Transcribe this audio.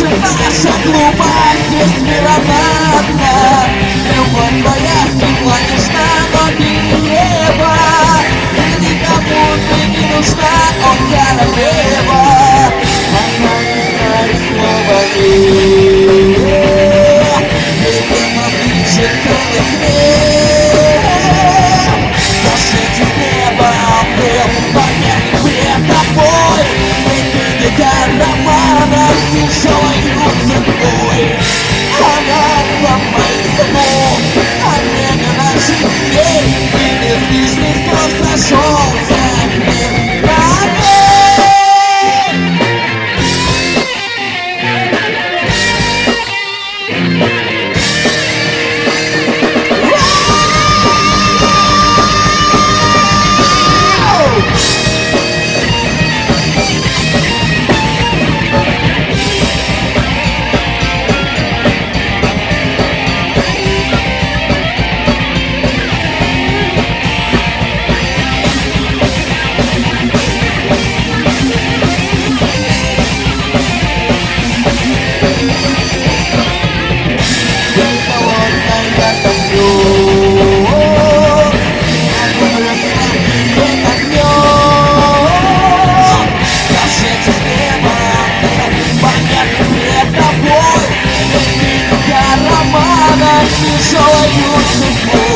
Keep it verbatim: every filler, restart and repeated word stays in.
наша глупость весь мир обратно. Любовь твоя светла нежна, но небо. И никому ты не нужна, о королева. Она не знает слова «нет». Ей безразличен целый свет. Зашите в небо, был понятный бред тобой. И ты романа с тяжелой судьбой. Она для моих снов, а время наших дней. И без лишних слов сошелся мир на тяжелой судьбой.